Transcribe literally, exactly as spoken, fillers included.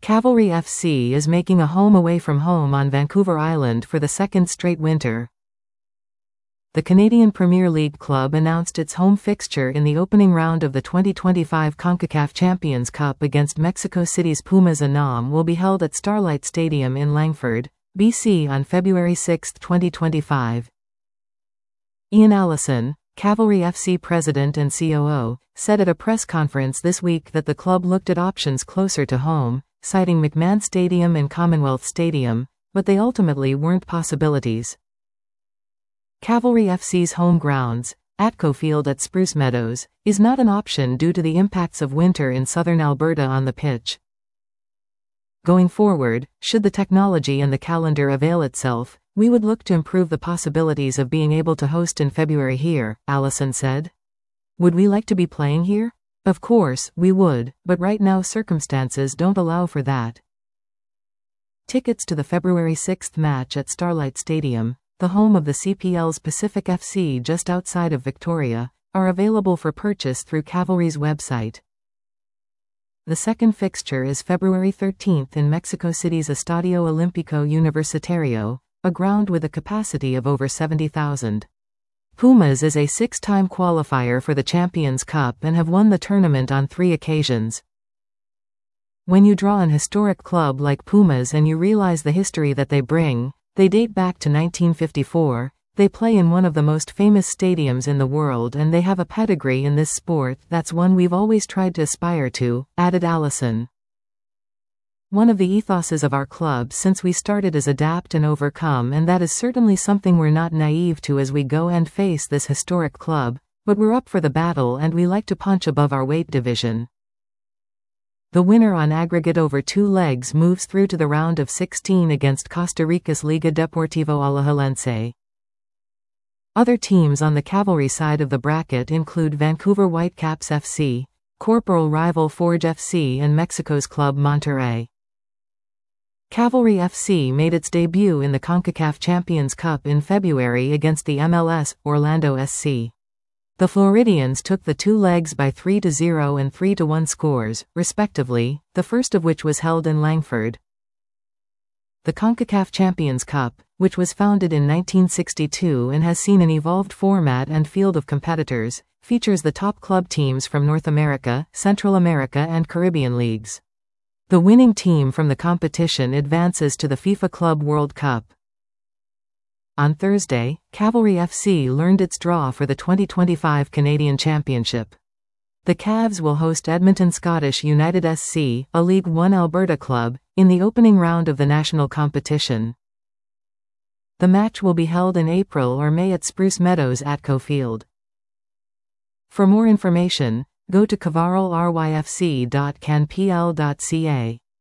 Cavalry F C is making a home away from home on Vancouver Island for the second straight winter. The Canadian Premier League club announced its home fixture in the opening round of the twenty twenty-five CONCACAF Champions Cup against Mexico City's Pumas. A N A M will be held at Starlight Stadium in Langford, B C on February sixth, twenty twenty-five. Ian Allison, Cavalry F C president and C O O, said at a press conference this week that the club looked at options closer to home, citing McMahon Stadium and Commonwealth Stadium, but they ultimately weren't possibilities. Cavalry F C's home grounds, Atco Field at Spruce Meadows, is not an option due to the impacts of winter in southern Alberta on the pitch. Going forward, should the technology and the calendar avail itself, we would look to improve the possibilities of being able to host in February here, Allison said. Would we like to be playing here? Of course, we would, but right now circumstances don't allow for that. Tickets to the February sixth match at Starlight Stadium, the home of the C P L's Pacific F C just outside of Victoria, are available for purchase through Cavalry's website. The second fixture is February thirteenth in Mexico City's Estadio Olímpico Universitario, a ground with a capacity of over seventy thousand. Pumas is a six-time qualifier for the Champions Cup and have won the tournament on three occasions. When you draw an historic club like Pumas and you realize the history that they bring, they date back to nineteen fifty-four, they play in one of the most famous stadiums in the world, and they have a pedigree in this sport that's one we've always tried to aspire to, added Allison. One of the ethoses of our club since we started is adapt and overcome, and that is certainly something we're not naive to as we go and face this historic club, but we're up for the battle and we like to punch above our weight division. The winner on aggregate over two legs moves through to the round of sixteen against Costa Rica's Liga Deportivo Alajuelense. Other teams on the Cavalry side of the bracket include Vancouver Whitecaps F C, corporal rival Forge F C and Mexico's Club Monterrey. Cavalry F C made its debut in the CONCACAF Champions Cup in February against the M L S Orlando S C. The Floridians took the two legs by three to zero and three to one scores, respectively, the first of which was held in Langford. The CONCACAF Champions Cup, which was founded in nineteen sixty-two and has seen an evolved format and field of competitors, features the top club teams from North America, Central America and Caribbean leagues. The winning team from the competition advances to the FIFA Club World Cup. On Thursday, Cavalry F C learned its draw for the twenty twenty-five Canadian Championship. The Cavs will host Edmonton Scottish United S C, a League One Alberta club, in the opening round of the national competition. The match will be held in April or May at Spruce Meadows Atco Field. For more information, go to cavarl r y f c dot can p l dot c a.